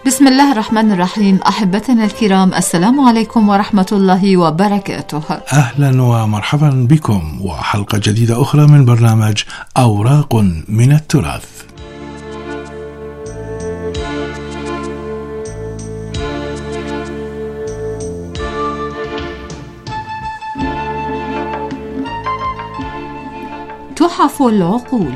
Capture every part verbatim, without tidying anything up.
بسم الله الرحمن الرحيم. أحبتنا الكرام، السلام عليكم ورحمة الله وبركاته. أهلا ومرحبا بكم وحلقة جديدة أخرى من برنامج أوراق من التراث. تحف العقول.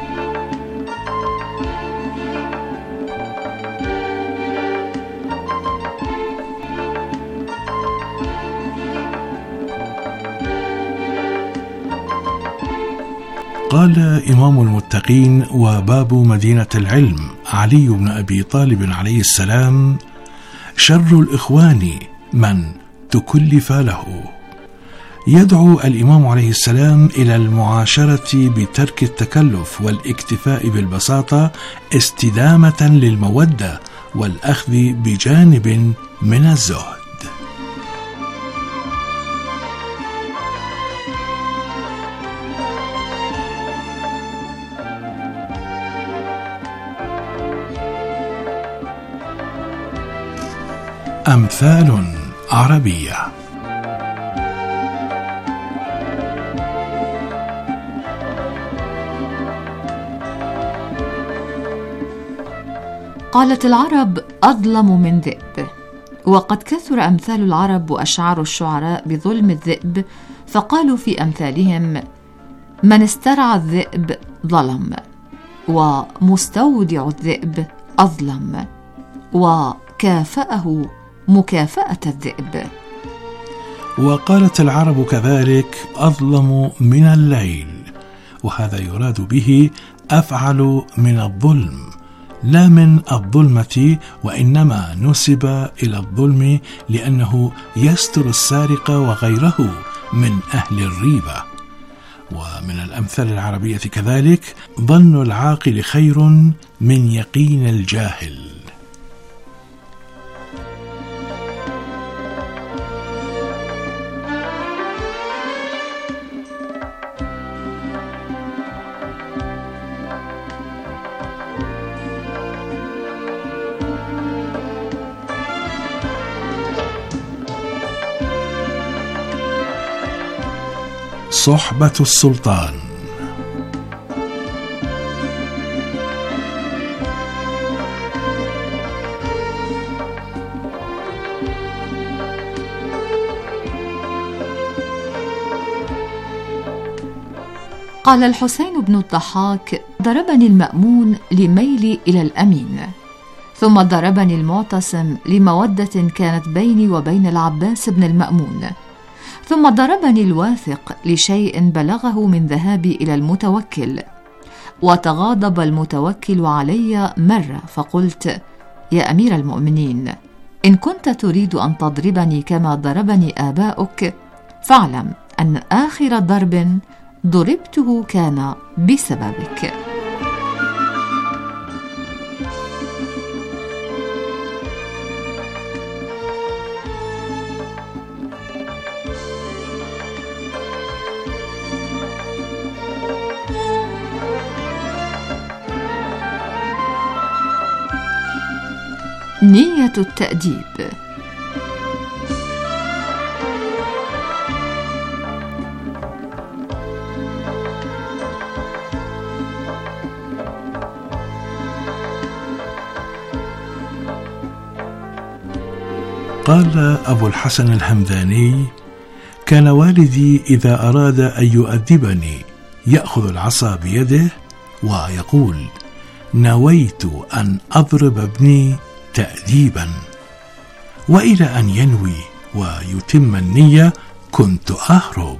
قال إمام المتقين وباب مدينة العلم علي بن أبي طالب عليه السلام: شر الإخوان من تكلف له. يدعو الإمام عليه السلام إلى المعاشرة بترك التكلف والاكتفاء بالبساطة استدامة للمودة والأخذ بجانب من الزهد. أمثال عربية. قالت العرب: أظلم من ذئب. وقد كثر أمثال العرب وأشعار الشعراء بظلم الذئب، فقالوا في أمثالهم: من استرعى الذئب ظلم، ومستودع الذئب أظلم، وكافأه مكافأة الذئب. وقالت العرب كذلك: أظلم من الليل، وهذا يراد به أفعل من الظلم لا من الظلمة، وإنما نسب إلى الظلم لأنه يستر السارق وغيره من أهل الريبة. ومن الأمثال العربية كذلك: ظن العاقل خير من يقين الجاهل. صحبة السلطان. قال الحسين بن الضحاك: ضربني المأمون لميلي إلى الأمين، ثم ضربني المعتصم لمودة كانت بيني وبين العباس بن المأمون، ثم ضربني الواثق لشيء بلغه من ذهابي إلى المتوكل، وتغاضب المتوكل علي مرة، فقلت: يا أمير المؤمنين، إن كنت تريد أن تضربني كما ضربني آباؤك، فاعلم أن آخر ضرب ضربته كان بسببك. نية التأديب. قال أبو الحسن الهمداني: كان والدي إذا أراد أن يؤدبني يأخذ العصا بيده ويقول: نويت أن أضرب ابني تأديبا، وإلى أن ينوي ويتم النية كنت أهرب.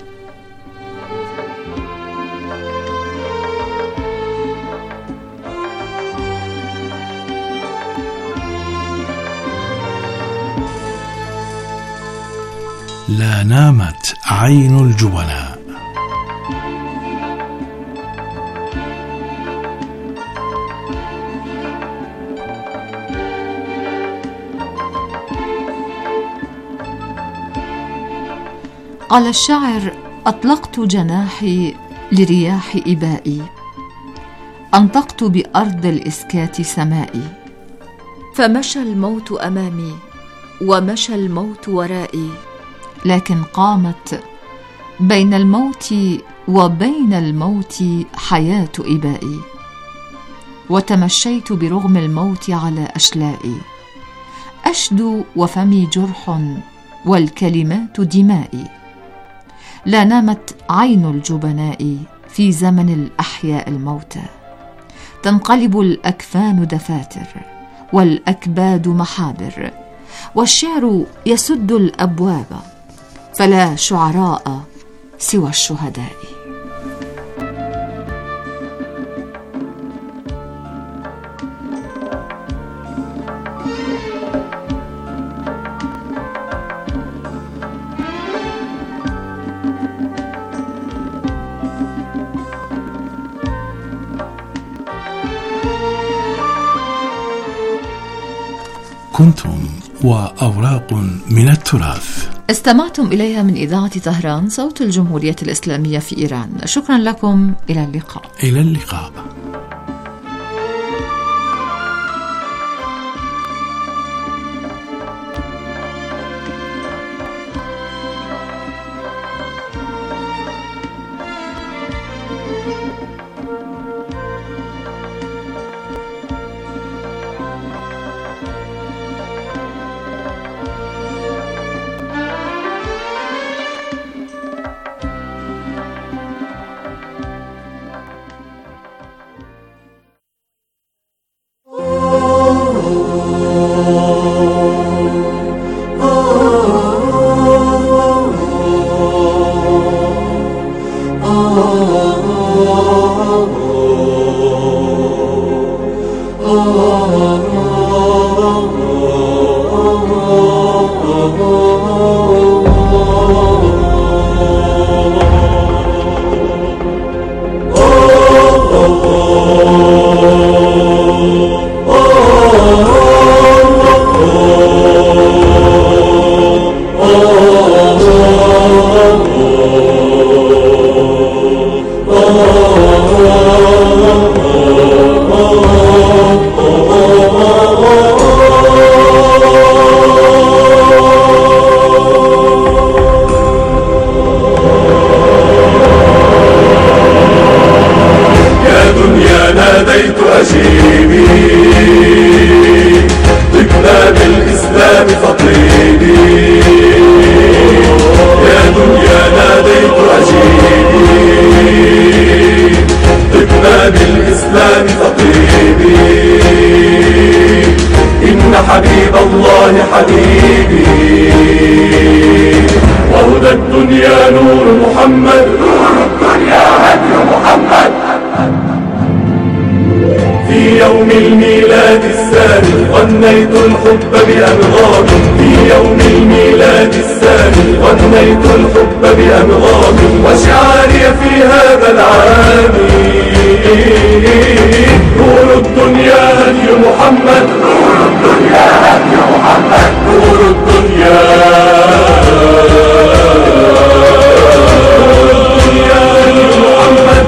لا نامت عين الجبناء. قال الشاعر: أطلقت جناحي لرياح إبائي، أنطقت بأرض الإسكات سمائي، فمشى الموت أمامي ومشى الموت ورائي، لكن قامت بين الموت وبين الموت حياة إبائي، وتمشيت برغم الموت على أشلائي، أشدو وفمي جرح والكلمات دمائي. لا نامت عين الجبناء في زمن الأحياء الموتى، تنقلب الأكفان دفاتر والأكباد محابر، والشعر يسد الأبواب، فلا شعراء سوى الشهداء. كنتم وأوراق من التراث، استمعتم إليها من إذاعة طهران صوت الجمهورية الإسلامية في إيران. شكرا لكم، إلى اللقاء. إلى اللقاء. حبيب الله حبيبي، وهدى الدنيا نور محمد، نور الدنيا هدي محمد. في يوم الميلاد الثاني غنيت الحب بأنغام، في يوم الميلاد الثاني غنيت الحب بأنغام، وشعاري في هذا العام نور الدنيا هدي محمد، نور الدنيا هدي محمد، نور الدنيا نور الدنيا هدي محمد.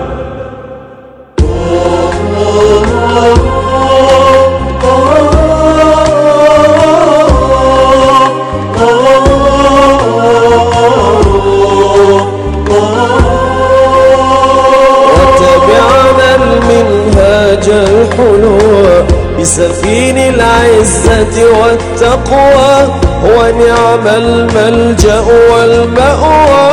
بسفين العزة والتقوى، ونعم الملجأ والمأوى.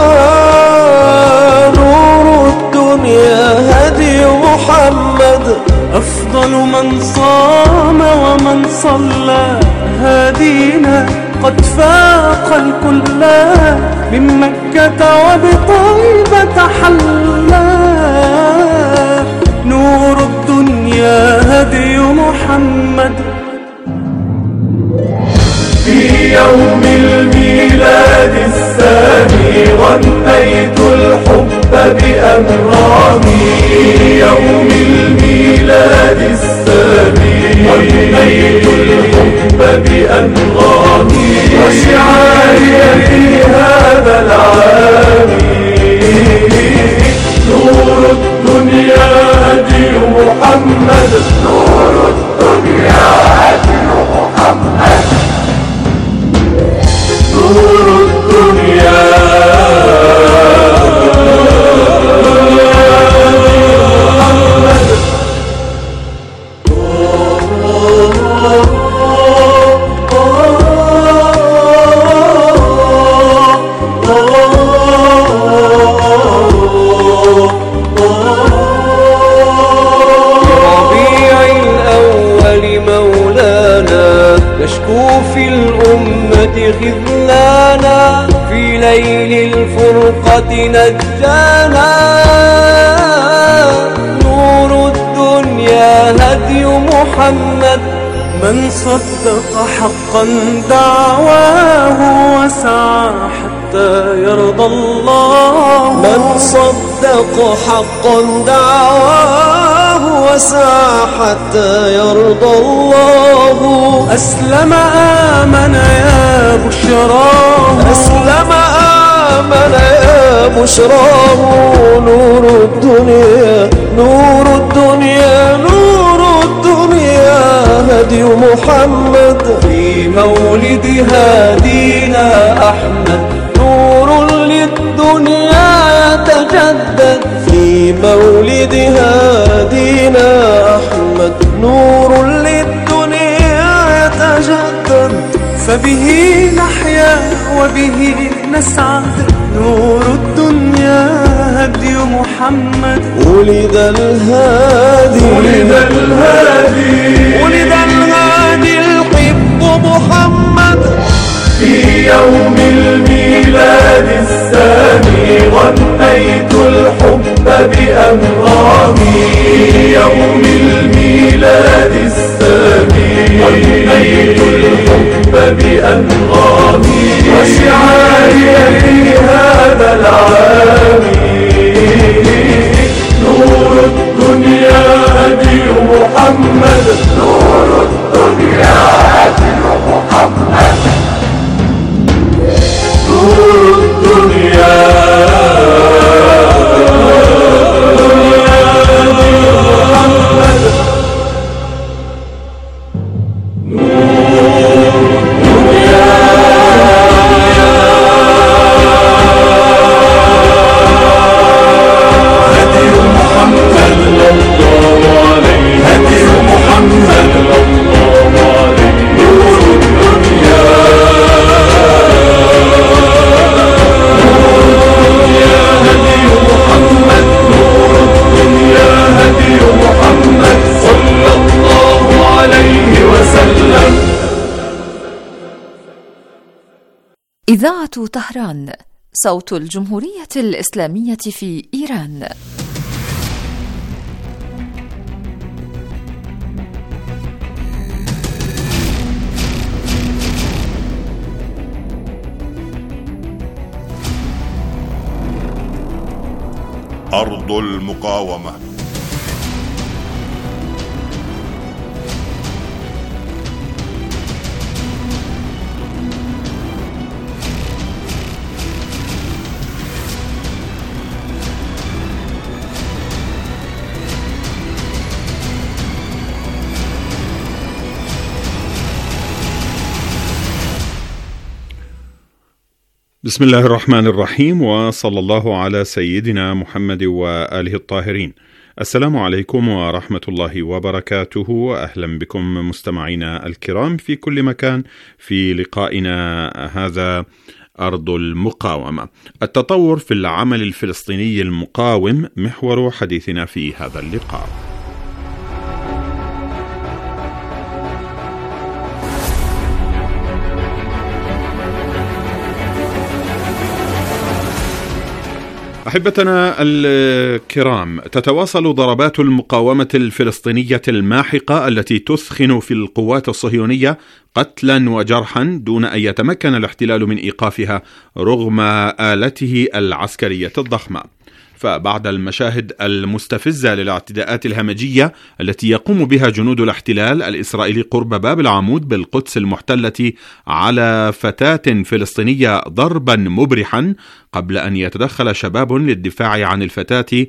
نور الدنيا هدي محمد، أفضل من صام ومن صلى، هادينا قد فاق الكل، من مكة وبطيبة حلّا. نور الدنيا هدي محمد. في يوم الميلاد الثاني غنيت الحب بأنغامي، في يوم الميلاد الثاني غنيت الحب بأنغامي، وشعاري في هذا العام نور الدنيا هدي محمد، نور الدنيا نشكو في الأمة خذلانا، في ليل الفرقة نجانا. نور الدنيا هدي محمد، من صدق حقا دعواه وسعى حتى يرضى الله. من صدق حقا دعواه وسعى حتى يرضى الله. أسلم آمن يا بشراه، أسلم آمن يا بشراه. نور الدنيا نور الدنيا نور الدنيا هدي محمد، في مولد هادينا أحمد. نور للدنيا يتجدد، في مولد هادينا أحمد. نور للدنيا يتجدد، فبه نحيا وبه نسعد. نور الدنيا هدي محمد. ولد الهادي ولد الهادي ولد الهادي الحب محمد. في يوم الميلاد السامي غنيت الحب بأنغامي. يوم الميلاد السامي غنيت الحب بأنغامي، وشعاري في هذا العام نور الدنيا هدي محمد. نور الدنيا هدي محمد. نور الدنيا إذاعة طهران، صوت الجمهورية الإسلامية في إيران. أرض المقاومة. بسم الله الرحمن الرحيم، وصلى الله على سيدنا محمد وآله الطاهرين. السلام عليكم ورحمة الله وبركاته، وأهلا بكم مستمعينا الكرام في كل مكان في لقائنا هذا أرض المقاومة. التطور في العمل الفلسطيني المقاوم محور حديثنا في هذا اللقاء. أحبتنا الكرام، تتواصل ضربات المقاومة الفلسطينية الماحقة التي تثخن في القوات الصهيونية قتلا وجرحا دون أن يتمكن الاحتلال من إيقافها رغم آلته العسكرية الضخمة. فبعد المشاهد المستفزة للاعتداءات الهمجية التي يقوم بها جنود الاحتلال الإسرائيلي قرب باب العمود بالقدس المحتلة على فتاة فلسطينية ضربا مبرحا قبل أن يتدخل شباب للدفاع عن الفتاة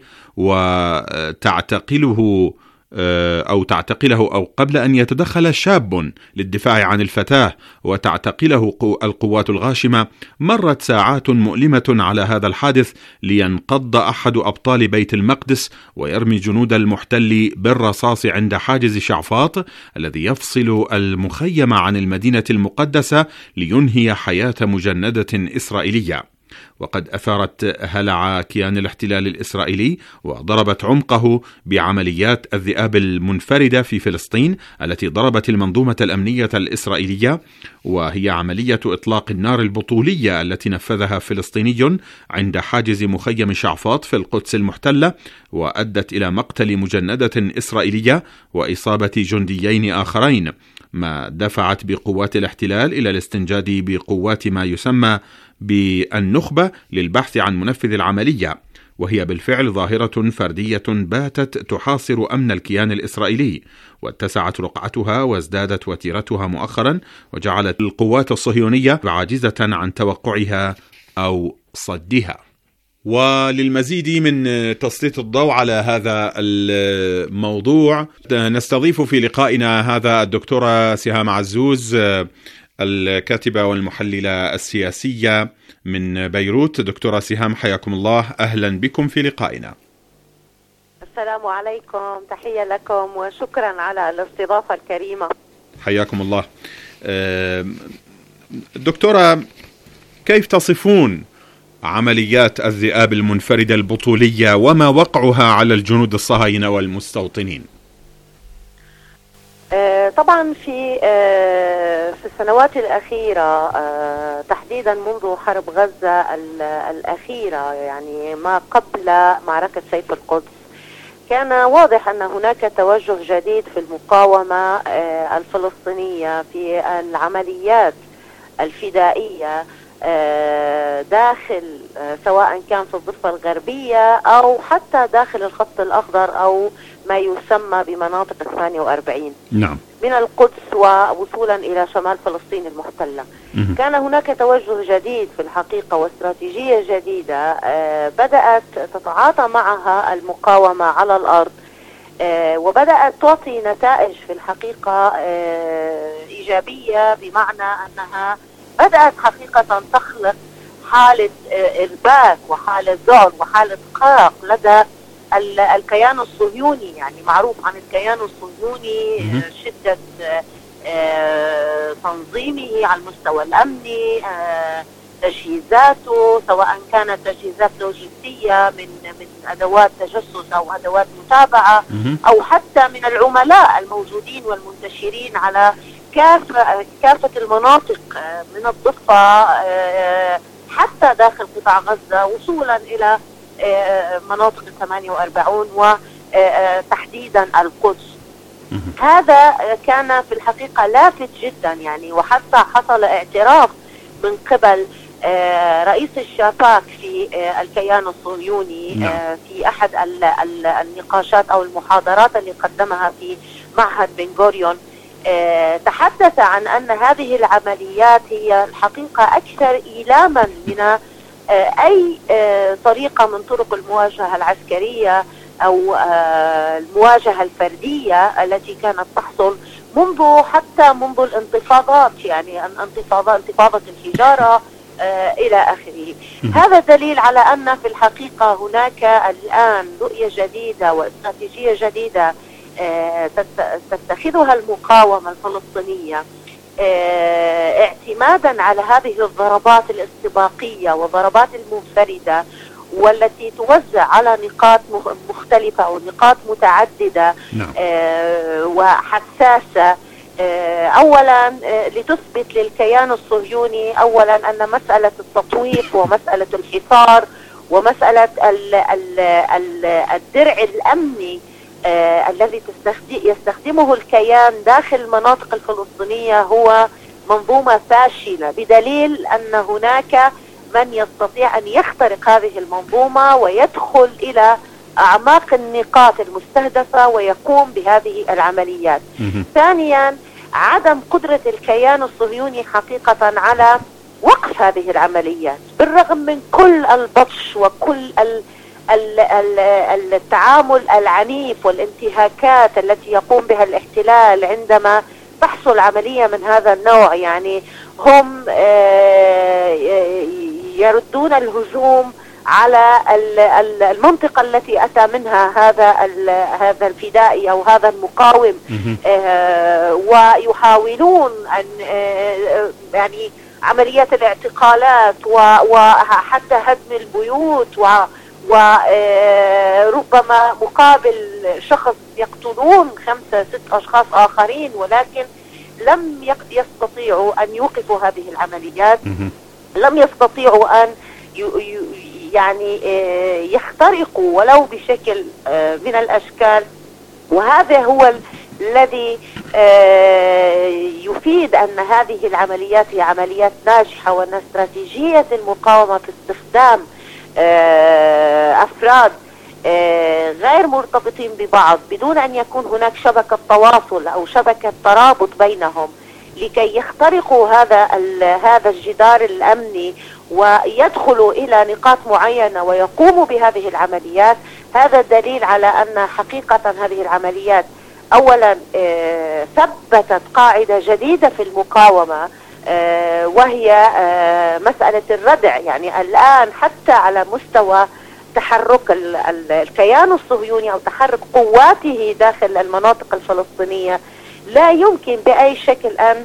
وتعتقله أو تعتقله أو قبل أن يتدخل شاب للدفاع عن الفتاة وتعتقله القوات الغاشمة، مرت ساعات مؤلمة على هذا الحادث لينقض أحد أبطال بيت المقدس ويرمي جنود المحتل بالرصاص عند حاجز شعفاط الذي يفصل المخيم عن المدينة المقدسة لينهي حياة مجندة إسرائيلية. وقد أثارت هلع كيان الاحتلال الإسرائيلي وضربت عمقه بعمليات الذئاب المنفردة في فلسطين التي ضربت المنظومة الأمنية الإسرائيلية، وهي عملية إطلاق النار البطولية التي نفذها فلسطيني عند حاجز مخيم شعفاط في القدس المحتلة، وأدت إلى مقتل مجندة إسرائيلية وإصابة جنديين آخرين، ما دفعت بقوات الاحتلال إلى الاستنجاد بقوات ما يسمى بالنخبة للبحث عن منفذ العملية، وهي بالفعل ظاهرة فردية باتت تحاصر أمن الكيان الإسرائيلي، واتسعت رقعتها وازدادت وتيرتها مؤخرا، وجعلت القوات الصهيونية عاجزة عن توقعها أو صدها. وللمزيد من تسليط الضوء على هذا الموضوع نستضيف في لقائنا هذا الدكتورة سهام عزوز، الكاتبة والمحللة السياسية من بيروت. دكتورة سهام، حياكم الله، أهلا بكم في لقائنا. السلام عليكم، تحية لكم وشكرا على الاستضافة الكريمة. حياكم الله. دكتورة، كيف تصفون عمليات الذئاب المنفردة البطولية وما وقعها على الجنود الصهاينة والمستوطنين؟ طبعا في في السنوات الأخيرة تحديدا منذ حرب غزة الأخيرة، يعني ما قبل معركة سيف القدس، كان واضح أن هناك توجه جديد في المقاومة الفلسطينية في العمليات الفدائية داخل، سواء كان في الضفة الغربية أو حتى داخل الخط الأخضر أو ما يسمى بمناطق الثانية وأربعين. نعم. من القدس ووصولا إلى شمال فلسطين المحتلة. م- كان هناك توجه جديد في الحقيقة واستراتيجية جديدة بدأت تتعاطى معها المقاومة على الأرض، وبدأت تعطي نتائج في الحقيقة إيجابية، بمعنى أنها بدأت حقيقة تخلق حالة إرباك وحالة ذعر وحالة قلق لدى الكيان الصهيوني. يعني معروف عن الكيان الصهيوني شدة تنظيمه على المستوى الأمني، تجهيزاته سواء كانت تجهيزات لوجستية من من أدوات تجسس أو أدوات متابعة، أو حتى من العملاء الموجودين والمنتشرين على كافة كافة المناطق من الضفة حتى داخل قطاع غزة، وصولا إلى مناطق الثمانية وأربعين وتحديدا القدس. هذا كان في الحقيقة لافت جدا، يعني وحتى حصل اعتراف من قبل رئيس الشاباك في الكيان الصهيوني في أحد النقاشات أو المحاضرات اللي قدمها في معهد بن غوريون. تحدث عن أن هذه العمليات هي الحقيقة أكثر إيلاما من أي طريقة من طرق المواجهة العسكرية أو المواجهة الفردية التي كانت تحصل منذ حتى منذ الانتفاضات، يعني انتفاضة انتفاضة الحجارة إلى آخره. هذا دليل على أن في الحقيقة هناك الآن رؤية جديدة واستراتيجية جديدة تتخذها المقاومة الفلسطينية اعتمادا على هذه الضربات الاستباقية والضربات المنفردة، والتي توزع على نقاط مختلفة أو نقاط متعددة. نعم. وحساسة. أولا لتثبت للكيان الصهيوني أولا أن مسألة التطويف ومسألة الحصار ومسألة ال ال ال الدرع الأمني آه الذي يستخدمه الكيان داخل المناطق الفلسطينية هو منظومة فاشلة، بدليل أن هناك من يستطيع أن يخترق هذه المنظومة ويدخل إلى أعماق النقاط المستهدفة ويقوم بهذه العمليات. ثانيا، عدم قدرة الكيان الصهيوني حقيقة على وقف هذه العمليات بالرغم من كل البطش وكل ال التعامل العنيف والانتهاكات التي يقوم بها الاحتلال عندما تحصل عملية من هذا النوع. يعني هم يردون الهجوم على المنطقة التي أتى منها هذا هذا الفدائي أو هذا المقاوم، ويحاولون أن يعني عمليات الاعتقالات وحتى هدم البيوت و وربما مقابل شخص يقتلون خمسة ست أشخاص آخرين، ولكن لم يستطيعوا أن يوقفوا هذه العمليات، لم يستطيعوا أن يعني يخترقوا ولو بشكل من الأشكال. وهذا هو الذي يفيد أن هذه العمليات هي عمليات ناجحة، وأن استراتيجية المقاومة في استخدام أفراد غير مرتبطين ببعض بدون أن يكون هناك شبكة تواصل أو شبكة ترابط بينهم لكي يخترقوا هذا هذا الجدار الأمني ويدخلوا إلى نقاط معينة ويقوموا بهذه العمليات. هذا دليل على أن حقيقة هذه العمليات أولا ثبتت قاعدة جديدة في المقاومة، وهي مسألة الردع. يعني الآن حتى على مستوى تحرك الكيان الصهيوني أو تحرك قواته داخل المناطق الفلسطينية لا يمكن بأي شكل أن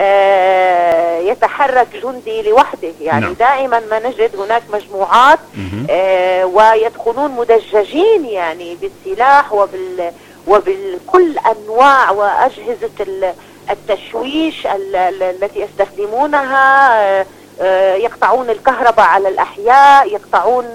يتحرك جندي لوحده. يعني نعم. دائما ما نجد هناك مجموعات ويدخلون مدججين يعني بالسلاح وبال وبكل أنواع وأجهزة التشويش التي يستخدمونها، يقطعون الكهرباء على الأحياء، يقطعون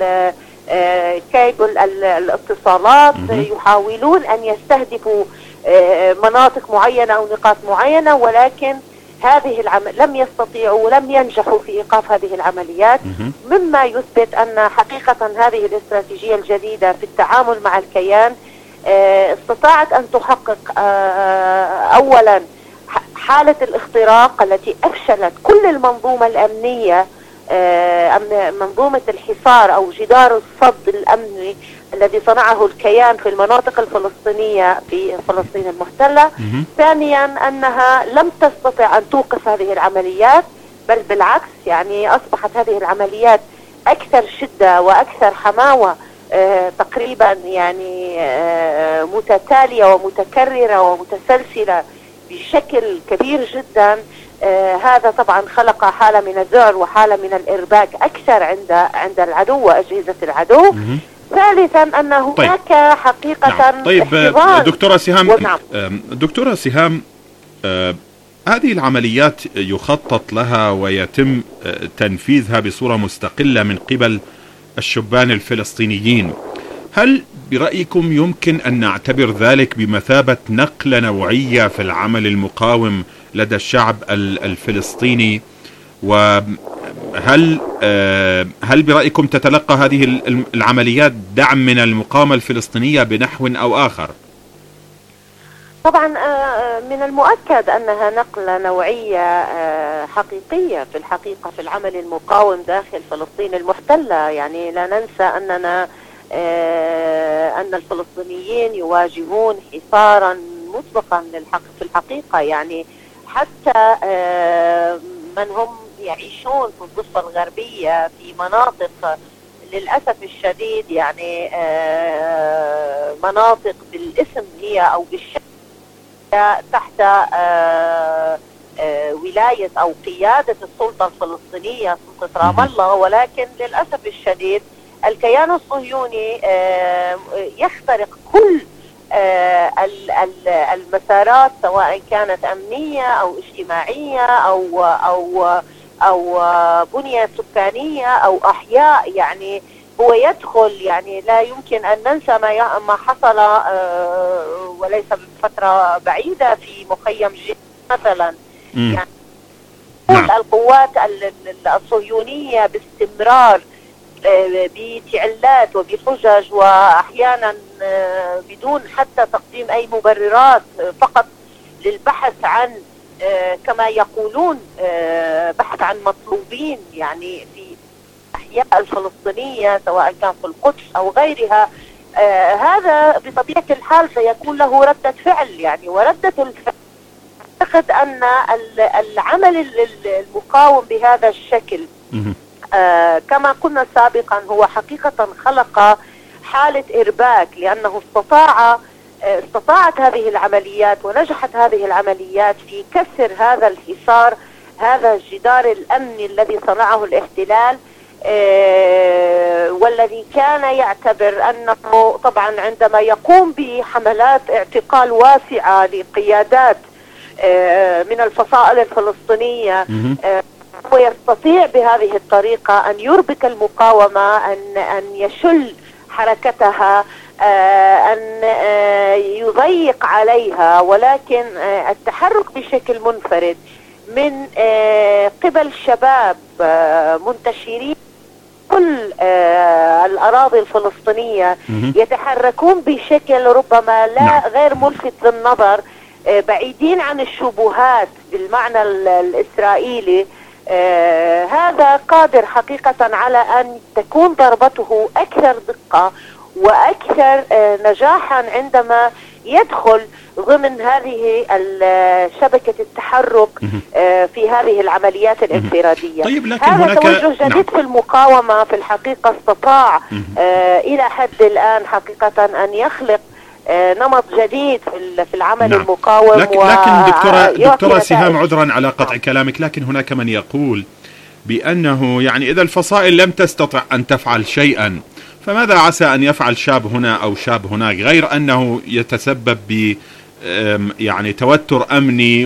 كيبل الاتصالات، يحاولون أن يستهدفوا مناطق معينة أو نقاط معينة، ولكن هذه العمل لم يستطيعوا ولم ينجحوا في إيقاف هذه العمليات، مما يثبت أن حقيقة هذه الاستراتيجية الجديدة في التعامل مع الكيان استطاعت أن تحقق أولا حالة الاختراق التي أفشلت كل المنظومة الأمنية، منظومة الحصار أو جدار الصد الأمني الذي صنعه الكيان في المناطق الفلسطينية في فلسطين المحتلة. ثانيا أنها لم تستطع أن توقف هذه العمليات، بل بالعكس يعني أصبحت هذه العمليات أكثر شدة وأكثر حماوة، آه تقريبا يعني آه متتالية ومتكررة ومتسلسلة بشكل كبير جدا. آه هذا طبعا خلق حالة من الذعر وحالة من الإرباك أكثر عند عند العدو وأجهزة العدو. ثالثا أن هناك طيب. حقيقة نعم. طيب دكتورة سهام ونعم. دكتورة سهام آه هذه العمليات يخطط لها ويتم تنفيذها بصورة مستقلة من قبل الشبان الفلسطينيين. هل برأيكم يمكن أن نعتبر ذلك بمثابة نقلة نوعية في العمل المقاوم لدى الشعب الفلسطيني؟ وهل هل برأيكم تتلقى هذه العمليات دعم من المقاومة الفلسطينية بنحو أو آخر؟ طبعا من المؤكد أنها نقلة نوعية حقيقية في الحقيقة في العمل المقاوم داخل فلسطين المحتلة. يعني لا ننسى أننا أن الفلسطينيين يواجهون حصارا مسبقا في الحقيقة. يعني حتى من هم يعيشون في الضفة الغربية في مناطق للأسف الشديد يعني مناطق بالاسم هي أو بالشكل تحت آآ آآ ولاية أو قيادة السلطة الفلسطينية سلطة رام الله، ولكن للأسف الشديد الكيان الصهيوني يخترق كل المسارات سواء كانت أمنية أو اجتماعية أو أو أو بنية سكانية أو أحياء. يعني هو يدخل، يعني لا يمكن أن ننسى ما ما حصل وليس بفترة بعيدة في مخيم جنين مثلا. يعني نعم. القوات الصهيونية باستمرار بتعلات وبحجج وأحيانا بدون حتى تقديم أي مبررات، فقط للبحث عن كما يقولون بحث عن مطلوبين يعني في الأحياء الفلسطينية سواء كان في القدس أو غيرها. آه هذا بطبيعة الحال سيكون له ردة فعل. يعني وردة الفعل أعتقد أن العمل المقاوم بهذا الشكل آه كما قلنا سابقا هو حقيقة خلق حالة إرباك، لأنه استطاع استطاعت هذه العمليات ونجحت هذه العمليات في كسر هذا الحصار هذا الجدار الأمني الذي صنعه الاحتلال، والذي كان يعتبر أنه طبعا عندما يقوم بحملات اعتقال واسعة لقيادات من الفصائل الفلسطينية، ويستطيع بهذه الطريقة أن يربك المقاومة، أن أن يشل حركتها، أن يضيق عليها. ولكن التحرك بشكل منفرد من قبل شباب منتشرين كل الأراضي الفلسطينية يتحركون بشكل ربما لا غير ملفت للنظر، بعيدين عن الشبهات بالمعنى الإسرائيلي، آه هذا قادر حقيقة على أن تكون ضربته أكثر دقة وأكثر آه نجاحا عندما يدخل ضمن هذه شبكة التحرك آه في هذه العمليات الانفرادية. طيب، لكن هذا هناك توجه جديد نعم. في المقاومة في الحقيقة استطاع آه إلى حد الآن حقيقة أن يخلق نمط جديد في العمل نعم. المقاوم. لكن, لكن دكتورة, دكتورة سهام، عذرا على قطع نعم. كلامك، لكن هناك من يقول بأنه يعني إذا الفصائل لم تستطع أن تفعل شيئا، فماذا عسى أن يفعل شاب هنا أو شاب هناك، غير أنه يتسبب ب يعني توتر أمني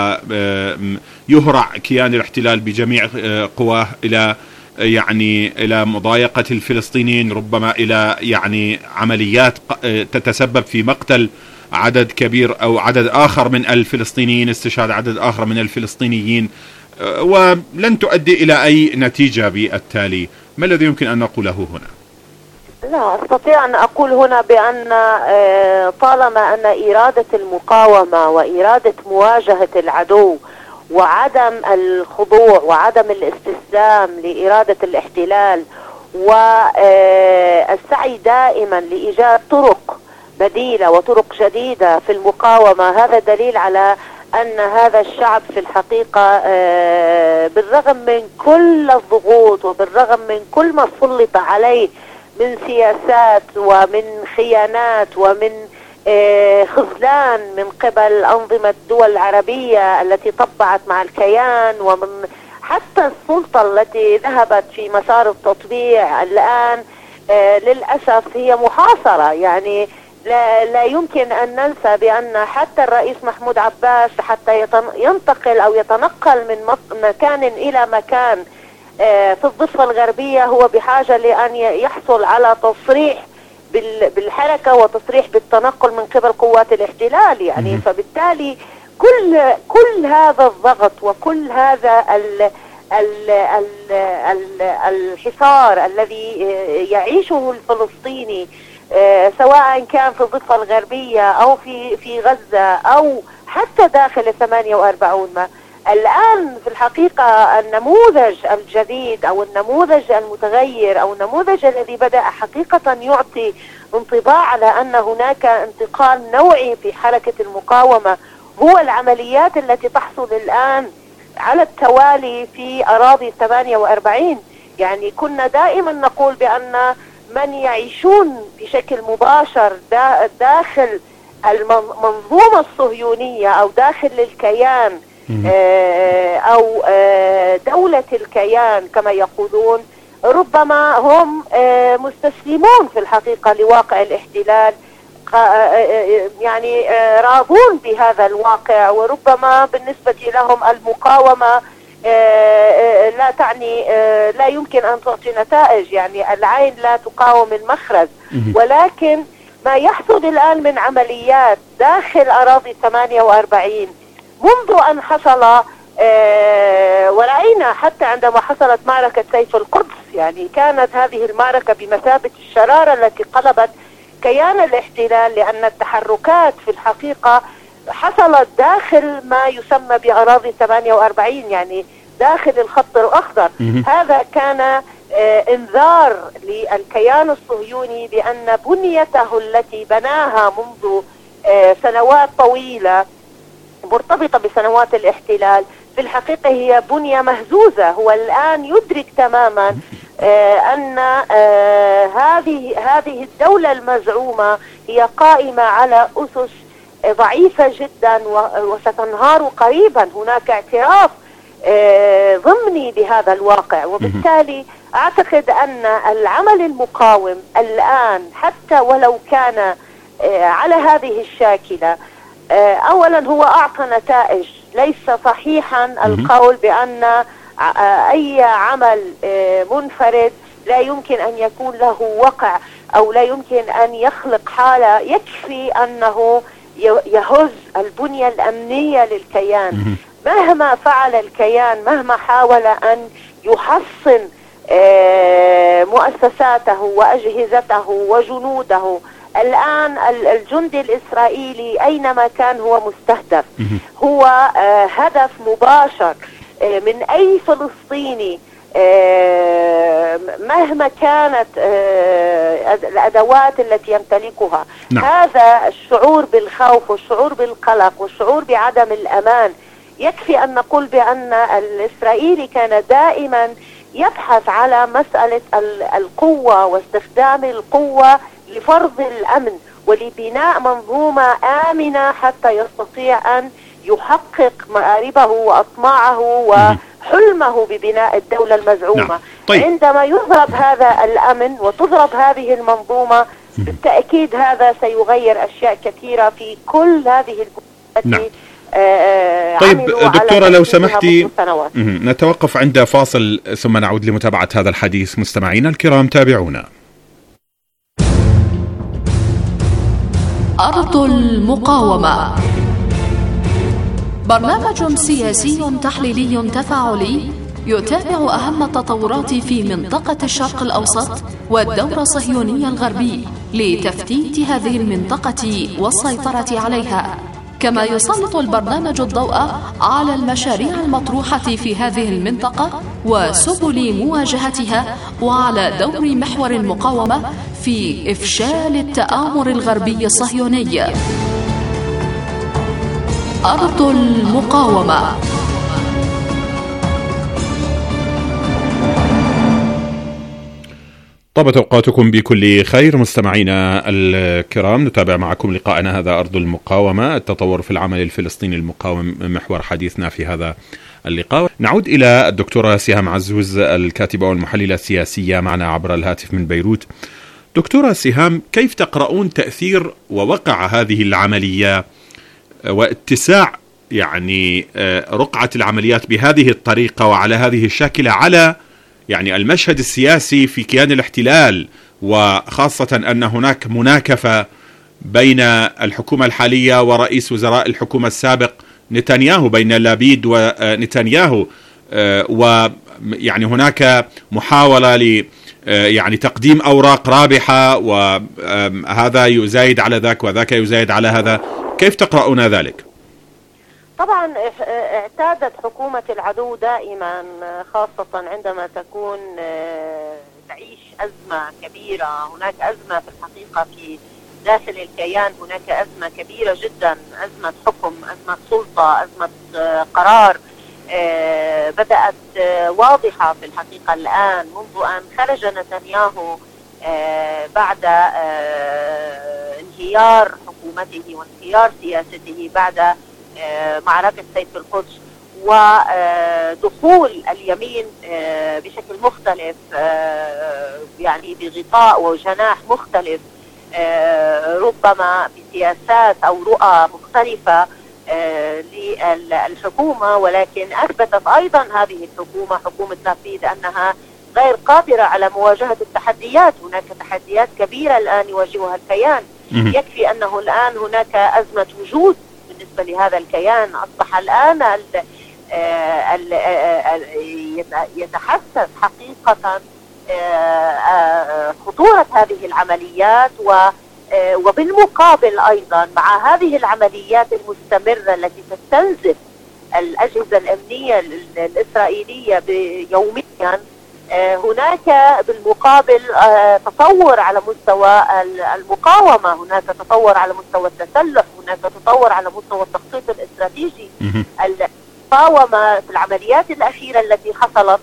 ويهرع كيان الاحتلال بجميع قواه إلى يعني إلى مضايقة الفلسطينيين، ربما إلى يعني عمليات تتسبب في مقتل عدد كبير أو عدد آخر من الفلسطينيين، استشهاد عدد آخر من الفلسطينيين، ولن تؤدي إلى أي نتيجة بالتالي. ما الذي يمكن أن نقوله هنا؟ لا أستطيع أن أقول هنا بأن طالما أن إرادة المقاومة وإرادة مواجهة العدو وعدم الخضوع وعدم الاستسلام لإرادة الاحتلال والسعي دائما لإيجاد طرق بديلة وطرق جديدة في المقاومة، هذا دليل على أن هذا الشعب في الحقيقة بالرغم من كل الضغوط وبالرغم من كل ما سلط عليه من سياسات ومن خيانات ومن خذلان من قبل أنظمة الدول العربية التي طبعت مع الكيان، ومن حتى السلطة التي ذهبت في مسار التطبيع الآن للأسف هي محاصرة. يعني لا, لا يمكن أن ننسى بأن حتى الرئيس محمود عباس حتى ينتقل أو يتنقل من مكان إلى مكان في الضفة الغربية هو بحاجة لأن يحصل على تصريح بالحركة وتصريح بالتنقل من قبل قوات الاحتلال. يعني فبالتالي كل كل هذا الضغط وكل هذا ال ال ال ال الحصار الذي يعيشه الفلسطيني سواء كان في الضفة الغربية أو في في غزة أو حتى داخل ثمانية وأربعين، ما الآن في الحقيقة النموذج الجديد أو النموذج المتغير أو النموذج الذي بدأ حقيقة يعطي انطباع على أن هناك انتقال نوعي في حركة المقاومة هو العمليات التي تحصل الآن على التوالي في أراضي ثمانية وأربعين. يعني كنا دائما نقول بأن من يعيشون بشكل مباشر داخل المنظومة الصهيونية أو داخل الكيان أو دولة الكيان كما يقولون، ربما هم مستسلمون في الحقيقة لواقع الاحتلال، يعني راضون بهذا الواقع، وربما بالنسبة لهم المقاومة لا تعني لا يمكن أن تعطي نتائج، يعني العين لا تقاوم المخرج. ولكن ما يحصل الآن من عمليات داخل أراضي ثمانية وأربعين منذ أن حصل آه ورأينا حتى عندما حصلت معركة سيف القدس، يعني كانت هذه المعركة بمثابة الشرارة التي قلبت كيان الاحتلال، لأن التحركات في الحقيقة حصلت داخل ما يسمى بأراضي ثمانية وأربعين، يعني داخل الخط الأخضر. هذا كان آه انذار للكيان الصهيوني بأن بنيته التي بناها منذ آه سنوات طويلة مرتبطة بسنوات الاحتلال في الحقيقة هي بنية مهزوزة. هو الآن يدرك تماما آه أن آه هذه هذه الدولة المزعومة هي قائمة على أسس ضعيفة جدا وستنهار قريبا. هناك اعتراف ضمني بهذا الواقع. وبالتالي أعتقد أن العمل المقاوم الآن حتى ولو كان على هذه الشاكلة، أولا هو أعطى نتائج. ليس صحيحا القول بأن أي عمل منفرد لا يمكن أن يكون له وقع أو لا يمكن أن يخلق حالة. يكفي أنه يهز البنية الأمنية للكيان. مهما فعل الكيان، مهما حاول أن يحصن مؤسساته وأجهزته وجنوده، الآن الجندي الإسرائيلي أينما كان هو مستهدف، هو هدف مباشر من أي فلسطيني مهما كانت الأدوات التي يمتلكها. نعم. هذا الشعور بالخوف والشعور بالقلق والشعور بعدم الأمان. يكفي أن نقول بأن الإسرائيلي كان دائما يبحث على مسألة القوة واستخدام القوة لفرض الأمن ولبناء منظومة آمنة حتى يستطيع أن يحقق مآربه وأطماعه وحلمه ببناء الدولة المزعومة. نعم. طيب. عندما يضرب هذا الأمن وتضرب هذه المنظومة، بالتأكيد هذا سيغير أشياء كثيرة في كل هذه البلدان. نعم. آه طيب دكتورة لو سمحتي نتوقف عند فاصل ثم نعود لمتابعة هذا الحديث. مستمعينا الكرام تابعونا. أرض المقاومة، برنامج سياسي تحليلي تفاعلي يتابع أهم التطورات في منطقة الشرق الأوسط والدور الصهيوني الغربي لتفتيت هذه المنطقة والسيطرة عليها، كما يسلط البرنامج الضوء على المشاريع المطروحة في هذه المنطقة وسبل مواجهتها، وعلى دور محور المقاومة في إفشال التآمر الغربي الصهيوني. أرض المقاومة. طابت أوقاتكم بكل خير مستمعينا الكرام. نتابع معكم لقاءنا هذا أرض المقاومة، التطور في العمل الفلسطيني المقاوم محور حديثنا في هذا اللقاء. نعود إلى الدكتورة سهام عزوز الكاتبة والمحللة السياسية معنا عبر الهاتف من بيروت. دكتورة سهام، كيف تقرؤون تأثير ووقع هذه العملية واتساع يعني رقعة العمليات بهذه الطريقة وعلى هذه الشاكلة على يعني المشهد السياسي في كيان الاحتلال، وخاصة أن هناك مناكفة بين الحكومة الحالية ورئيس وزراء الحكومة السابق نتنياهو، بين لابيد ونتنياهو، ويعني هناك محاولة ل يعني تقديم أوراق رابحة، وهذا يزايد على ذاك وذاك يزايد على هذا. كيف تقرؤون ذلك؟ طبعا اعتادت حكومة العدو دائما، خاصة عندما تكون تعيش أزمة كبيرة. هناك أزمة في الحقيقة في داخل الكيان، هناك أزمة كبيرة جدا، أزمة حكم، أزمة سلطة، أزمة قرار بدأت واضحة في الحقيقة الآن منذ أن خرج نتنياهو بعد انهيار حكومته وانهيار سياسته بعد معركة سيف القدس، ودخول اليمين بشكل مختلف يعني بغطاء وجناح مختلف، ربما بسياسات أو رؤى مختلفة للحكومة، ولكن أثبتت أيضا هذه الحكومة حكومة لابيد أنها غير قادرة على مواجهة التحديات. هناك تحديات كبيرة الآن يواجهها الكيان. يكفي أنه الآن هناك أزمة وجود بالنسبة لهذا الكيان. أصبح الآن ال ال ال يتحسس حقيقة خطورة هذه العمليات، وبالمقابل أيضا مع هذه العمليات المستمرة التي تستنزف الأجهزة الأمنية الإسرائيلية يوميا، هناك بالمقابل تطور على مستوى المقاومة، هناك تطور على مستوى التسلح، هناك تطور على مستوى التخطيط الاستراتيجي. المقاومة في العمليات الأخيرة التي حصلت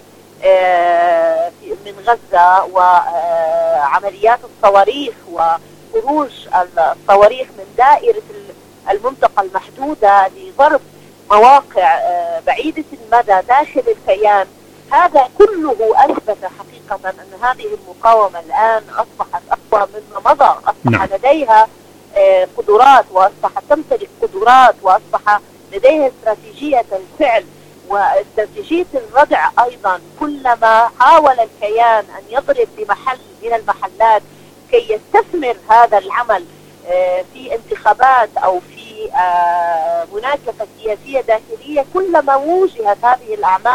من غزة وعمليات الصواريخ وخروج الصواريخ من دائرة المنطقة المحدودة لضرب مواقع بعيدة المدى داخل الكيان. هذا كله أثبت حقيقة أن هذه المقاومة الآن أصبحت أقوى مما مضى، أصبح لديها قدرات وأصبحت تمتلك قدرات وأصبح لديها استراتيجية الفعل واستراتيجية الردع أيضا. كلما حاول الكيان أن يضرب بمحل من المحلات كي يستثمر هذا العمل في انتخابات أو في مناكفة سياسية داخلية، كلما وجهت هذه الأعمال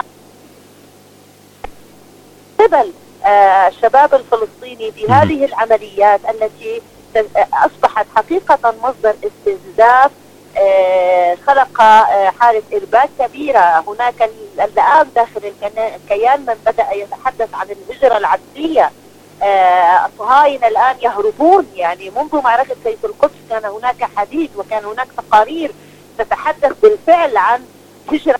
قبل الشباب الفلسطيني في هذه العمليات التي أصبحت حقيقة مصدر استنزاف، خلق حالة إرباك كبيرة. هناك الآن داخل الكيان من بدأ يتحدث عن الهجرة العدلية. الصهاينة الآن يهربون، يعني منذ معركة سيف القدس كان هناك حديث وكان هناك تقارير تتحدث بالفعل عن هجرة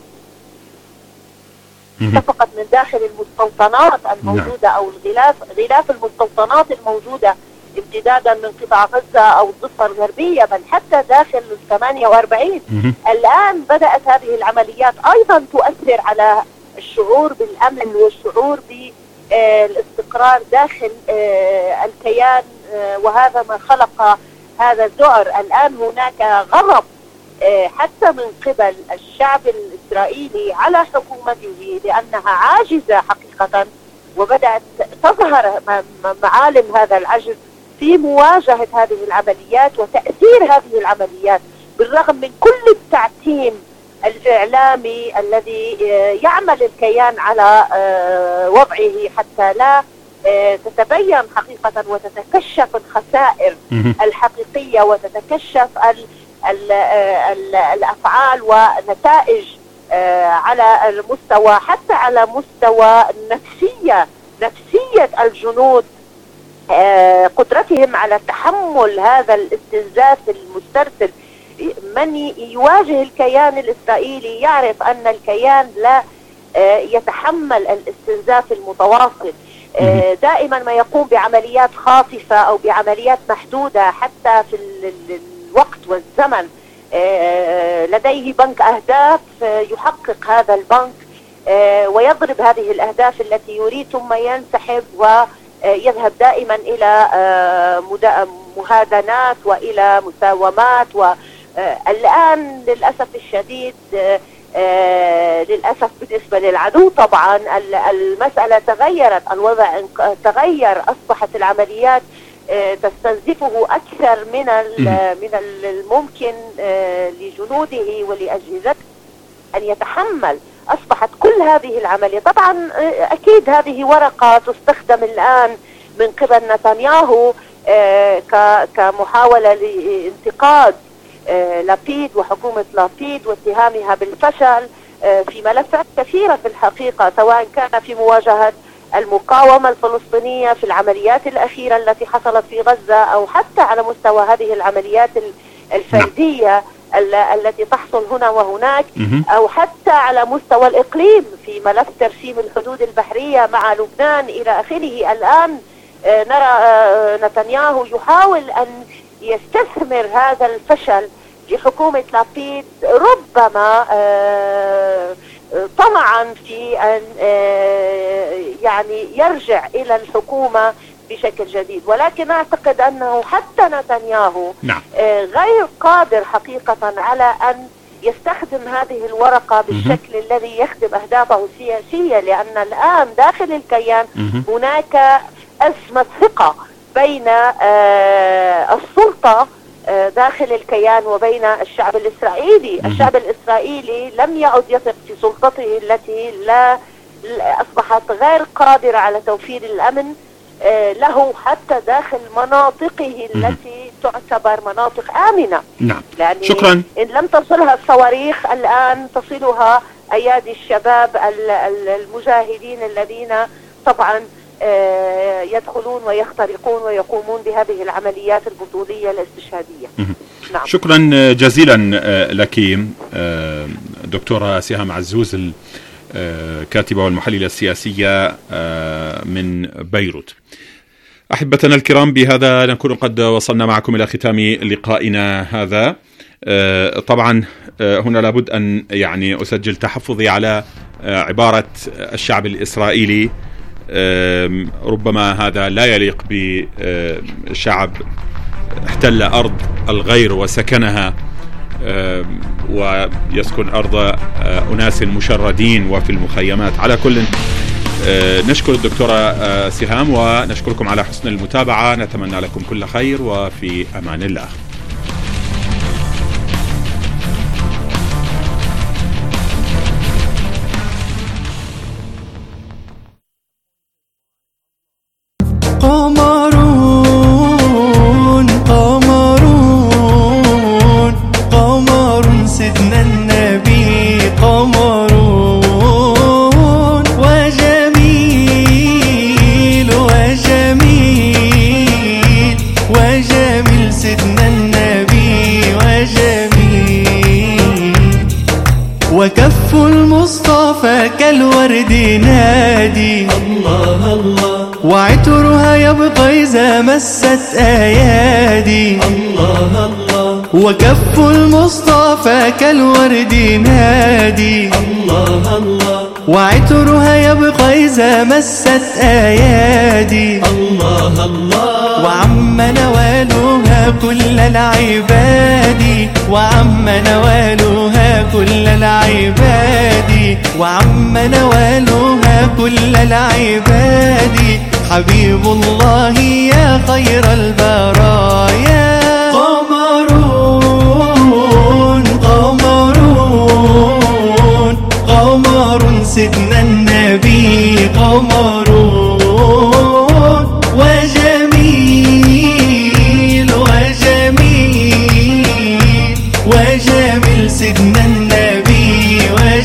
اتفقت من داخل المستوطنات الموجودة أو الغلاف غلاف المستوطنات الموجودة امتدادا من قطاع غزة أو الضفة الغربية بل حتى داخل الثمانية وأربعين. الآن بدأت هذه العمليات أيضا تؤثر على الشعور بالأمن والشعور بالاستقرار داخل الكيان، وهذا ما خلق هذا الذعر. الآن هناك غضب حتى من قبل الشعب الإسرائيلي على حكومته لأنها عاجزة حقيقة، وبدأت تظهر معالم هذا العجز في مواجهة هذه العمليات وتأثير هذه العمليات، بالرغم من كل التعتيم الإعلامي الذي يعمل الكيان على وضعه حتى لا تتبين حقيقة وتتكشف الخسائر الحقيقية وتتكشف ال ال ال الأفعال ونتائج على المستوى حتى على مستوى النفسية نفسية الجنود، قدرتهم على تحمل هذا الاستنزاف المسترسل. من يواجه الكيان الإسرائيلي يعرف أن الكيان لا يتحمل الاستنزاف المتواصل. دائما ما يقوم بعمليات خاطفة أو بعمليات محدودة حتى في الوقت والزمن. لديه بنك أهداف يحقق هذا البنك ويضرب هذه الأهداف التي يريد ثم ينسحب ويذهب دائما إلى مهادنات وإلى مساومات. والآن للأسف الشديد للأسف بالنسبة للعدو طبعا المسألة تغيرت، الوضع تغير، أصبحت العمليات تستنزفه أكثر من من الممكن لجنوده ولأجهزته أن يتحمل. أصبحت كل هذه العملية طبعا أكيد هذه ورقة تستخدم الآن من قبل نتنياهو كمحاولة لانتقاد لابيد وحكومة لابيد واتهامها بالفشل في ملفات كثيرة في الحقيقة، سواء كان في مواجهة المقاومة الفلسطينية في العمليات الأخيرة التي حصلت في غزة أو حتى على مستوى هذه العمليات الفردية التي تحصل هنا وهناك، أو حتى على مستوى الإقليم في ملف ترسيم الحدود البحرية مع لبنان إلى آخره. الآن نرى نتنياهو يحاول أن يستثمر هذا الفشل لحكومة لابيد ربما طمعا في أن يعني يرجع إلى الحكومة بشكل جديد. ولكن أعتقد أنه حتى نتنياهو نعم. غير قادر حقيقة على أن يستخدم هذه الورقة بالشكل الذي يخدم أهدافه السياسية، لأن الآن داخل الكيان هناك أزمة ثقة بين السلطة داخل الكيان وبين الشعب الإسرائيلي. الشعب الإسرائيلي لم يعد يثق في سلطته التي لا أصبحت غير قادرة على توفير الأمن له حتى داخل مناطقه التي تعتبر مناطق آمنة. نعم. شكرا. إن لم تصلها الصواريخ الآن تصلها أيادي الشباب المجاهدين الذين طبعا يدخلون ويخترقون ويقومون بهذه العمليات البطولية الاستشهادية. نعم. شكرا جزيلا لك دكتورة سهام عزوز الكاتبة والمحللة السياسية من بيروت. أحبتنا الكرام، بهذا نكون قد وصلنا معكم إلى ختام لقائنا هذا. طبعا هنا لابد أن يعني أسجل تحفظي على عبارة الشعب الإسرائيلي، ربما هذا لا يليق بشعب احتل أرض الغير وسكنها ويسكن أرض أناس مشردين وفي المخيمات. على كل نشكر الدكتورة سهام ونشكركم على حسن المتابعة، نتمنى لكم كل خير وفي أمان الله. قمرون قمرون قمر سيدنا النبي، قمرون وجميل وجميل وجميل سيدنا النبي وجميل، وكف المصطفى كالورد نادي الله الله، وعطرها يبقى إذا مست أيادي الله الله، وكف المصطفى كالورد نادي الله الله، وعطرها يبقى إذا مست أيادي الله الله، وعم نوالها كل العباد، وعم نوالها كل العباد، وعم نوالها كل العباد، حبيب الله يا خير البرايا. قمرون قمرون قمر سيدنا النبي، قمرون وجميل وجميل وجميل سيدنا النبي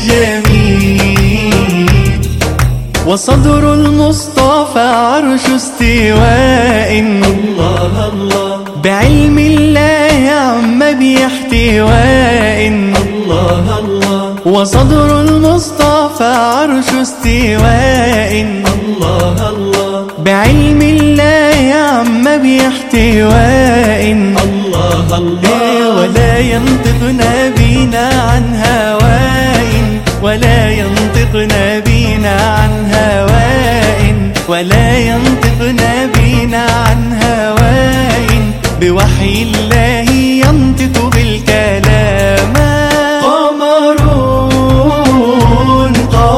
وجميل، وصدر المصطفى عرش استواء الله الله، بعلم الله عم باحتواء الله الله، وصدر المصطفى عرش استواء الله الله، بعلم الله عم باحتواء الله الله، ولا ينطق نبينا عن هواء، ولا ينطق نبينا عن هواء، ولا ينطق نبينا عن هواء، بوحي الله ينطق بالكلام. قمرون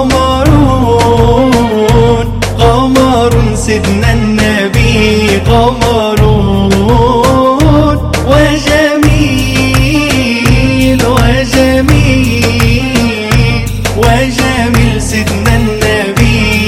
قمرون قمر سيدنا النبي، قمرون وجميل وجميل وجميل سيدنا النبي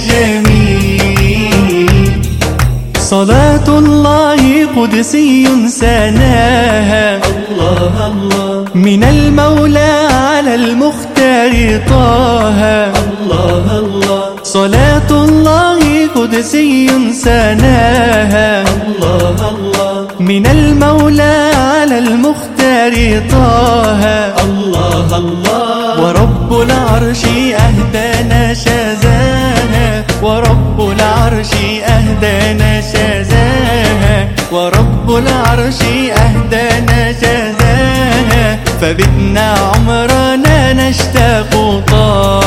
وجميل، صلاة الله قدسي سناها الله الله، من المولى على المختار طه الله الله، صلاة الله قدسي سناها الله الله، من المولى على المختار طه الله الله، ورب العرش أهدانا شذاها، ورب العرش أهدانا شذاها، ورب العرش أهدانا شذاها، فبدنا عمرنا نشتاق طه.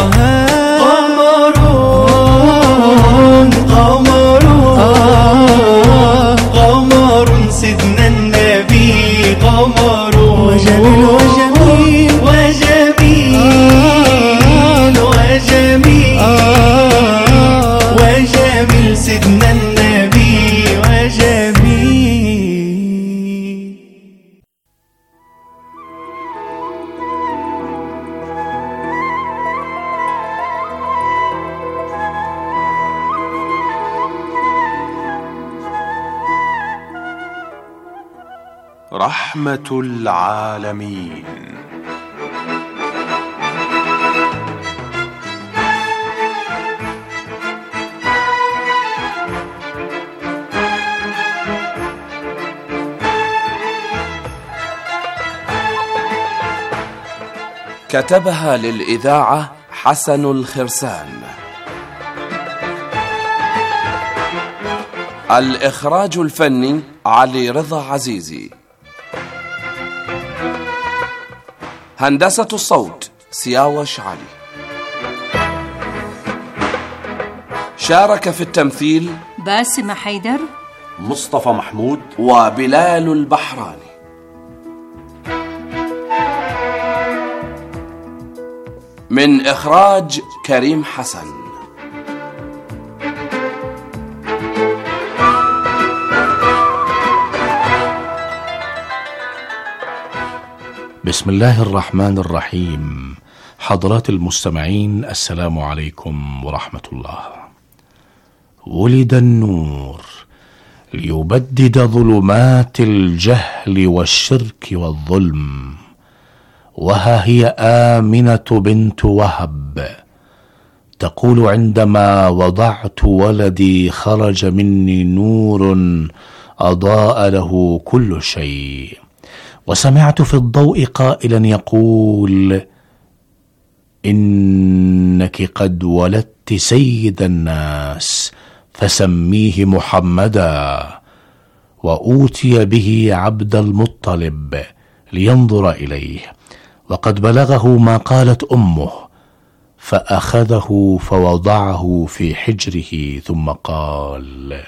قمرون قمرون قمر سيدنا النبي، قمرون وجميل وجميل وجميل وجميل وجميل سيدنا النبي وجميل. رحمة العالمين. كتبها للإذاعة حسن الخرسان. الإخراج الفني علي رضا عزيزي. هندسة الصوت سياوش علي. شارك في التمثيل باسم حيدر، مصطفى محمود، وبلال البحراني. من إخراج كريم حسن. بسم الله الرحمن الرحيم. حضرات المستمعين، السلام عليكم ورحمة الله. ولد النور ليبدد ظلمات الجهل والشرك والظلم، وها هي آمنة بنت وهب تقول: عندما وضعت ولدي خرج مني نور أضاء له كل شيء، وسمعت في الضوء قائلا يقول: إنك قد ولدت سيد الناس فسميه محمدا. وأوتي به عبد المطلب لينظر إليه، وقد بلغه ما قالت أمه، فأخذه فوضعه في حجره ثم قال: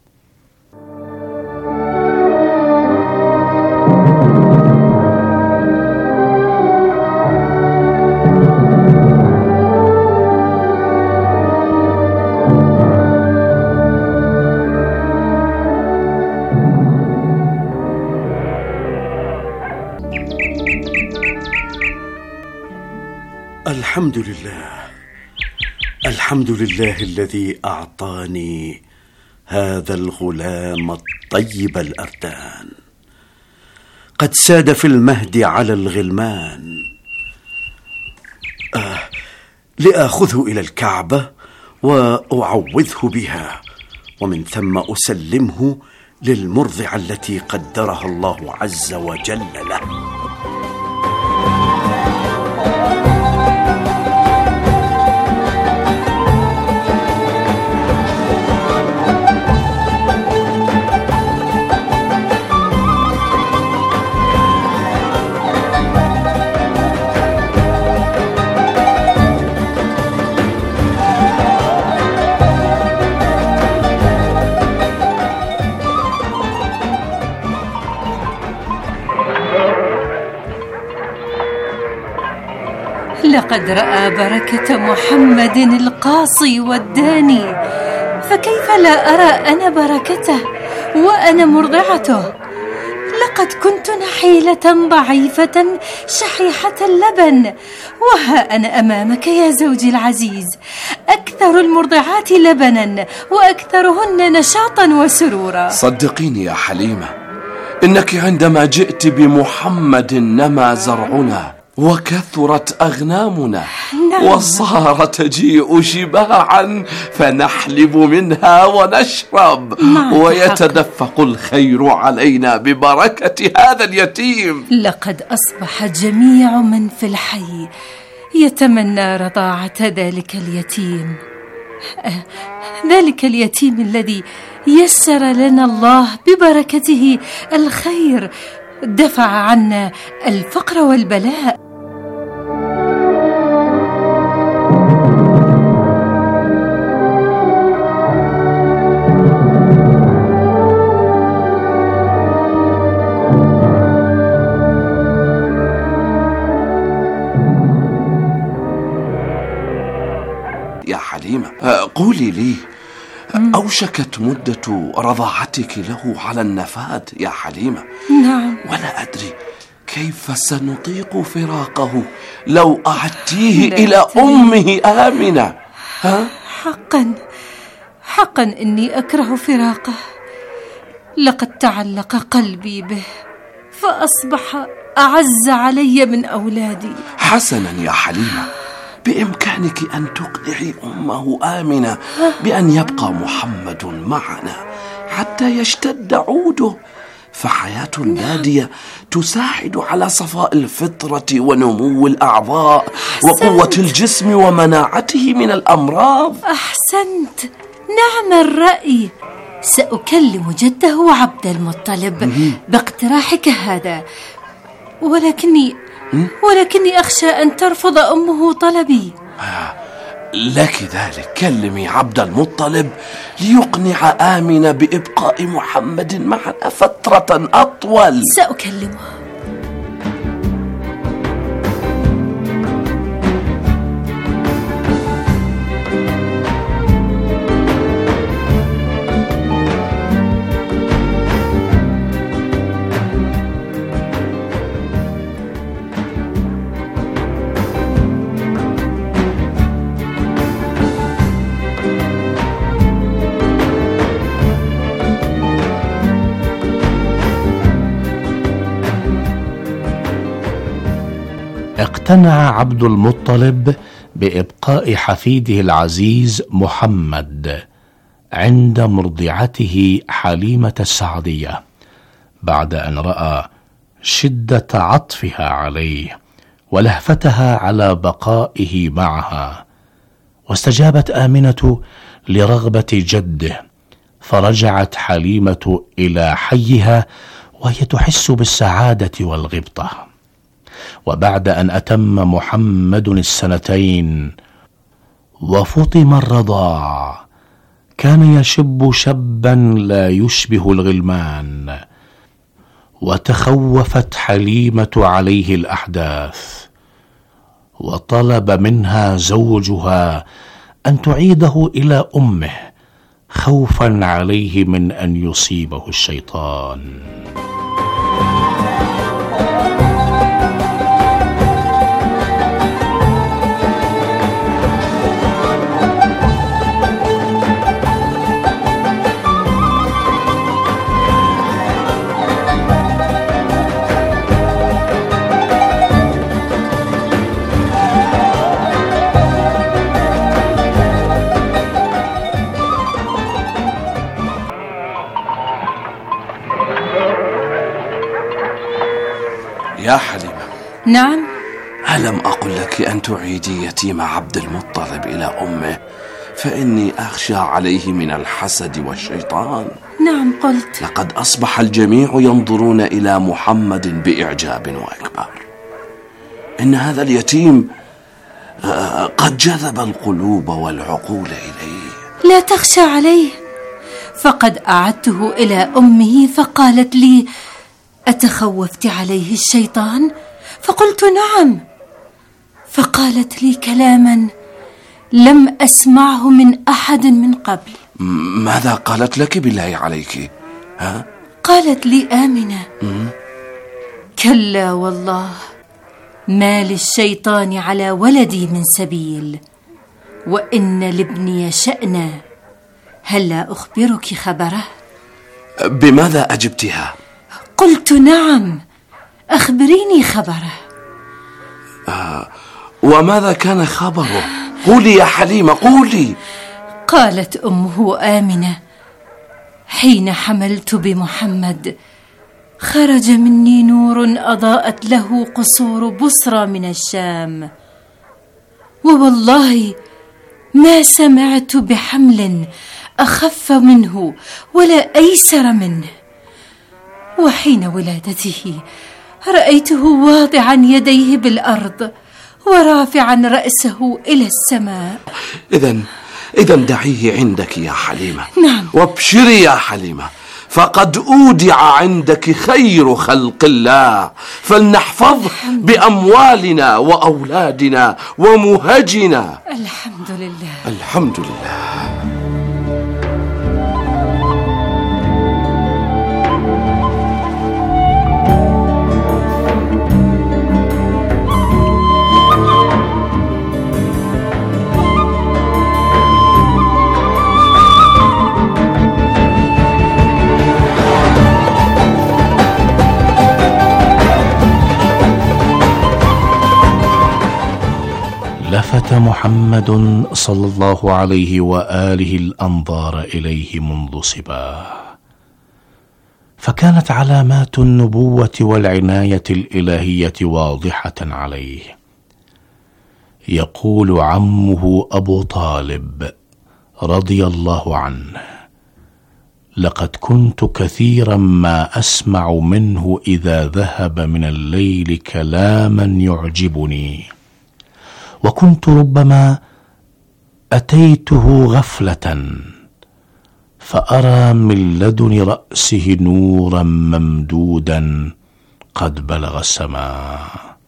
الحمد لله، الحمد لله الذي أعطاني هذا الغلام الطيب الأردان، قد ساد في المهد على الغلمان. آه لآخذه إلى الكعبة وأعوذه بها، ومن ثم أسلمه للمرضعة التي قدرها الله عز وجل له. لقد رأى بركة محمد القاصي والداني، فكيف لا أرى أنا بركته وأنا مرضعته؟ لقد كنت نحيلة ضعيفة شحيحة اللبن، وها أنا أمامك يا زوجي العزيز، أكثر المرضعات لبنا وأكثرهن نشاطا وسرورا. صدقيني يا حليمة، إنك عندما جئت بمحمد نما زرعنا وكثرت أغنامنا. نعم. وصار تجيء شباعا فنحلب منها ونشرب. نعم. ويتدفق الخير علينا ببركة هذا اليتيم. لقد أصبح جميع من في الحي يتمنى رضاعة ذلك اليتيم، ذلك اليتيم الذي يسر لنا الله ببركته الخير، دفع عنا الفقر والبلاء. يا حليمة، قولي لي، أوشكت مدة رضاعتك له على النفاذ يا حليمة؟ نعم. ولا أدري كيف سنطيق فراقه لو أعدتيه إلى أمه آمنة. ها؟ حقا حقا إني أكره فراقه، لقد تعلق قلبي به فأصبح أعز علي من أولادي. حسنا يا حليمة، بإمكانك أن تقنعي أمه آمنة بأن يبقى محمد معنا حتى يشتد عوده، فحياة البادية تساعد على صفاء الفطرة ونمو الأعضاء وقوة الجسم ومناعته من الأمراض. أحسنت، نعم الرأي. سأكلم جده عبد المطلب باقتراحك هذا، ولكني ولكني أخشى أن ترفض أمه طلبي. لك ذلك، كلمي عبد المطلب ليقنع آمنة بإبقاء محمد معنا فترة أطول. سأكلمه. اقتنع عبد المطلب بإبقاء حفيده العزيز محمد عند مرضعته حليمة السعدية بعد أن رأى شدة عطفها عليه ولهفتها على بقائه معها. واستجابت آمنة لرغبة جده، فرجعت حليمة إلى حيها وهي تحس بالسعادة والغبطة. وبعد أن أتم محمد السنتين وفطم الرضاع كان يشب شبا لا يشبه الغلمان. وتخوفت حليمة عليه الأحداث، وطلب منها زوجها أن تعيده إلى أمه خوفا عليه من أن يصيبه الشيطان. يا حليمة. نعم. ألم أقل لك أن تعيدي يتيم عبد المطلب إلى أمه، فإني أخشى عليه من الحسد والشيطان. نعم قلت. لقد أصبح الجميع ينظرون إلى محمد بإعجاب وإكبار. إن هذا اليتيم قد جذب القلوب والعقول إليه. لا تخشى عليه، فقد أعدته إلى أمه فقالت لي: أتخوفت عليه الشيطان؟ فقلت نعم، فقالت لي كلاما لم أسمعه من أحد من قبل. ماذا قالت لك بالله عليك؟ ها؟ قالت لي آمنة: كلا والله، ما للشيطان على ولدي من سبيل، وإن لابني شأنا، هلا أخبرك خبره؟ بماذا أجبتها؟ قلت نعم، أخبريني خبره. آه، وماذا كان خبره؟ قولي يا حليمة، قولي. قالت أمه آمنة: حين حملت بمحمد خرج مني نور أضاءت له قصور بصرى من الشام، ووالله ما سمعت بحمل أخف منه ولا أيسر منه. وحين ولادته رأيته واضعا يديه بالأرض ورافعا رأسه إلى السماء. إذن إذن دعيه عندك يا حليمة. نعم. وابشري يا حليمة، فقد أودع عندك خير خلق الله، فلنحفظه بأموالنا وأولادنا ومهجنا. الحمد لله. الحمد لله. لفت محمد صلى الله عليه وآله الأنظار إليه منذ صباه، فكانت علامات النبوة والعناية الإلهية واضحة عليه. يقول عمه أبو طالب رضي الله عنه: لقد كنت كثيرا ما أسمع منه إذا ذهب من الليل كلاما يعجبني، وكنت ربما أتيته غفلة فأرى من لدن رأسه نورا ممدودا قد بلغ السماء،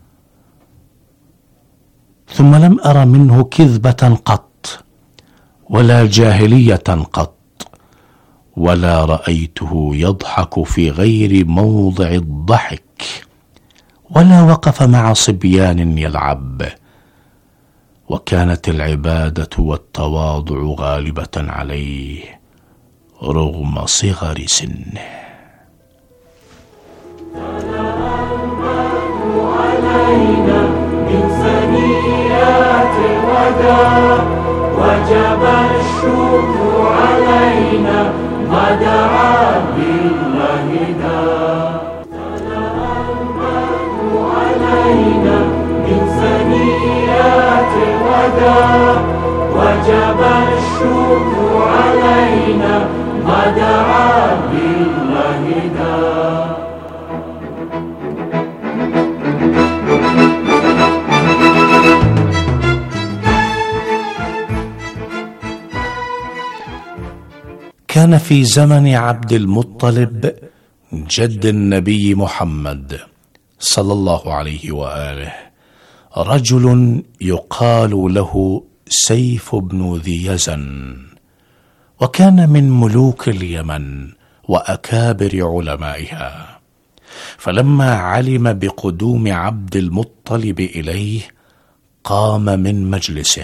ثم لم أر منه كذبة قط ولا جاهلية قط، ولا رأيته يضحك في غير موضع الضحك، ولا وقف مع صبيان يلعب، وكانت العبادة والتواضع غالبة عليه رغم صغر سنه. علينا من ثنيات الوداع وجب الشكر علينا ما دعا بالله دا. علينا من ثنيات الوداع وجب الشكر علينا ما دعا بالله دا. كان في زمن عبد المطلب جد النبي محمد صلى الله عليه وآله رجل يقال له سيف بن ذي يزن، وكان من ملوك اليمن وأكابر علمائها. فلما علم بقدوم عبد المطلب إليه قام من مجلسه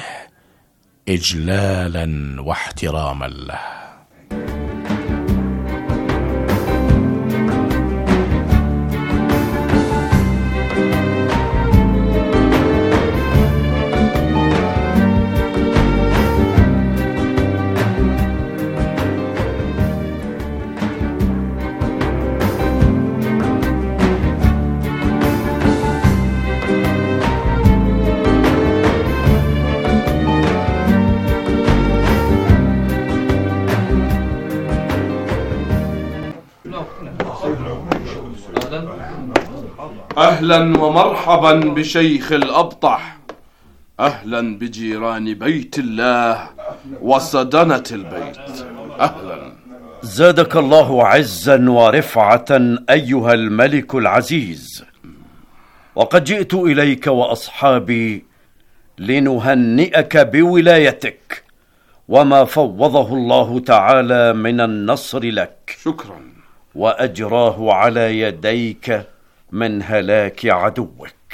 إجلالا واحتراما له. أهلا ومرحبا بشيخ الأبطح، أهلا بجيران بيت الله وسدنة البيت، أهلا. زادك الله عزا ورفعة أيها الملك العزيز، وقد جئت إليك وأصحابي لنهنئك بولايتك وما فوضه الله تعالى من النصر لك. شكرا. وأجراه على يديك من هلاك عدوك،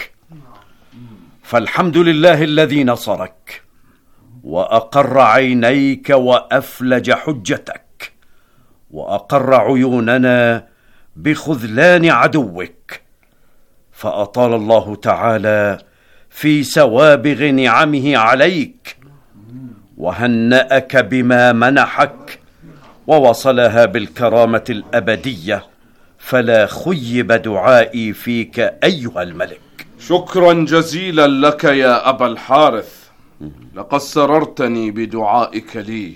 فالحمد لله الذي نصرك وأقر عينيك وأفلج حجتك، وأقر عيوننا بخذلان عدوك، فأطال الله تعالى في سوابغ نعمه عليك، وهنأك بما منحك ووصلها بالكرامة الأبدية، فلا خيب دعائي فيك أيها الملك. شكرا جزيلا لك يا أبا الحارث، لقد سررتني بدعائك لي.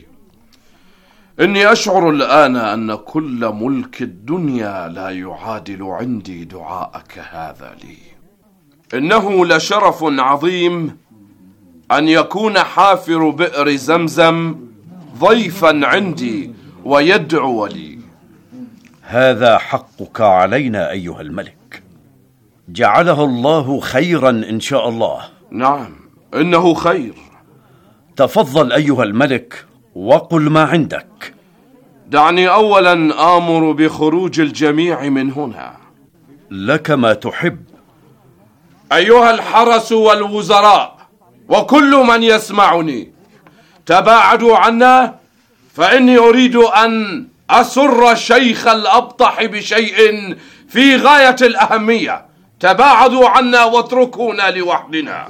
إني أشعر الآن أن كل ملك الدنيا لا يعادل عندي دعاءك هذا لي. إنه لشرف عظيم أن يكون حافر بئر زمزم ضيفا عندي ويدعو لي. هذا حقك علينا أيها الملك، جعله الله خيرا إن شاء الله. نعم إنه خير. تفضل أيها الملك وقل ما عندك. دعني أولا آمر بخروج الجميع من هنا. لك ما تحب. أيها الحرس والوزراء وكل من يسمعني، تباعدوا عنا، فإني أريد أن أسر شيخ الأبطح بشيء في غاية الأهمية. تباعدوا عنا واتركونا لوحدنا.